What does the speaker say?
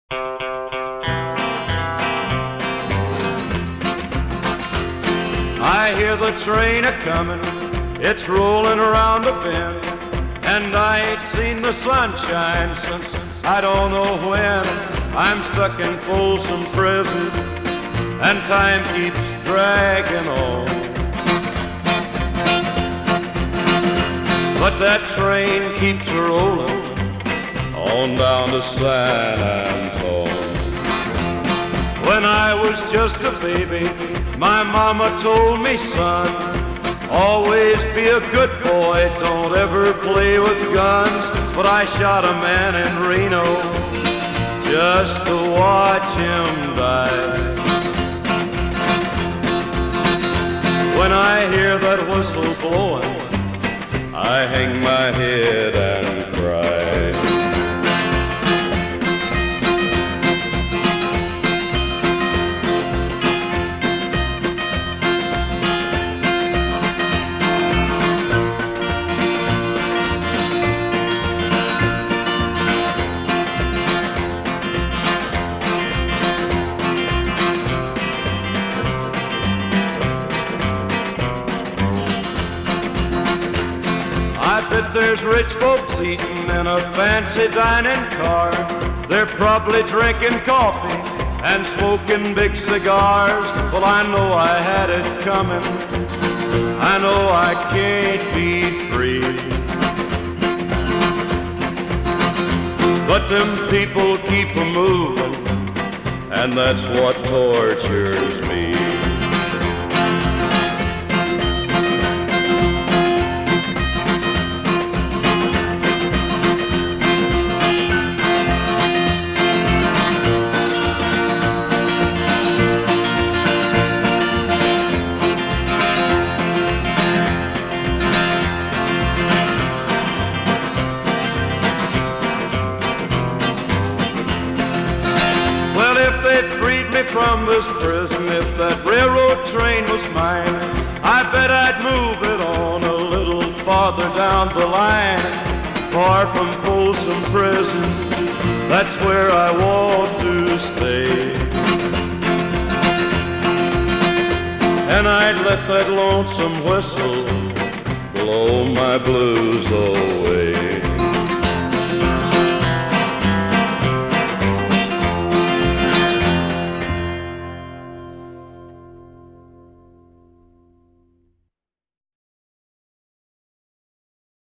I hear the train a-comin', it's rollin' around a bend, and I ain't seen the sunshine since I don't know when. I'm stuck in Folsom Prison, and time keeps dragging on. But that train keeps a-rollin' on down to San Antone. When I was just a baby, my mama told me, son, always be a good boy, don't ever play with guns. But I shot a man in Reno just to watch him die. When I hear that whistle blowing, I hang my head and cry. There's rich folks eating in a fancy dining car. They're probably drinking coffee and smoking big cigars. Well, I know I had it coming, I know I can't be free. But them people keep a-moving, and that's what tortures me. From this prison, if that railroad train was mine, I bet I'd move it on a little farther down the line. Far from Folsom Prison, that's where I want to stay. And I'd let that lonesome whistle blow my blues away.